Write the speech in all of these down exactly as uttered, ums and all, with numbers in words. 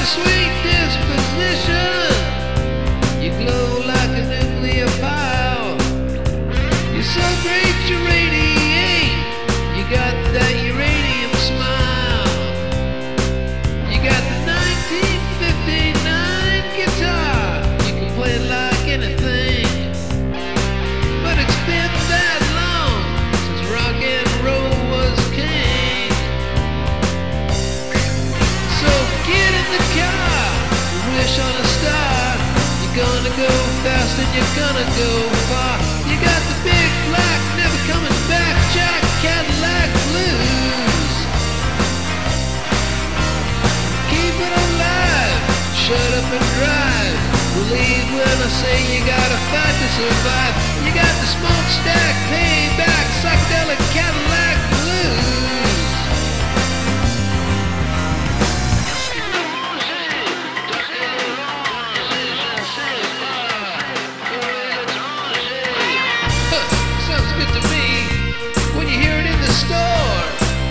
a sweet disposition. You glow like a nuclear pile. You're so great you radiate. You got that uranium smile. You got the nineteen fifty-nine guitar. You can play it like anything. But it's been that long since rock and roll was king. So get in the car, wish on a star. You're gonna go fast and you're gonna go far. You got the big black, never coming back Jack Cadillac blues. Keep it alive, shut up and drive. Believe when I say you gotta fight to survive. You got the smokestack, payback, psychedelic Cadillac blues. Sounds good to me when you hear it in the store.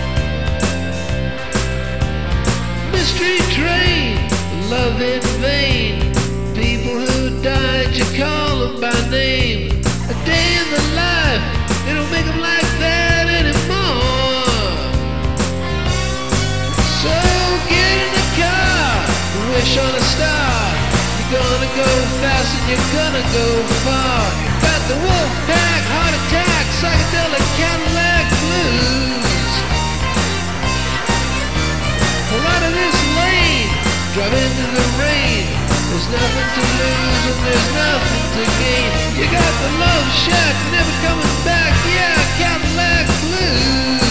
Mystery train, love in vain. People who died, you call them by name. A day in the life, they don't make them like that anymore. So get in the car, wish on a star. You're gonna go fast and you're gonna go far. Got the wolf pack, heart attack, psychedelic Cadillac blues. Pull out of this lane, drive into the rain. There's nothing to lose and there's nothing to gain. You got the love shack, never coming back, yeah, Cadillac blues.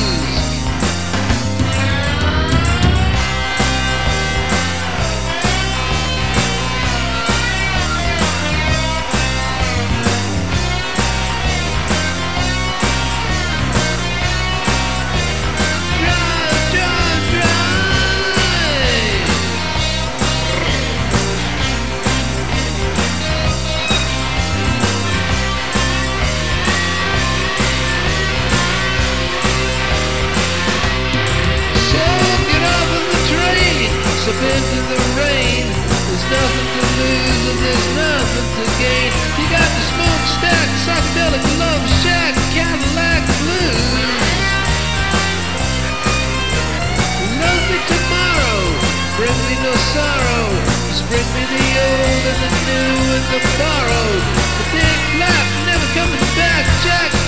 Up into the rain, there's nothing to lose and there's nothing to gain. You got the smokestack, psychedelic love shack, Cadillac blues. Love me tomorrow, bring me no sorrow. Just bring me the old and the new and the borrowed. The big black, never coming back, Jack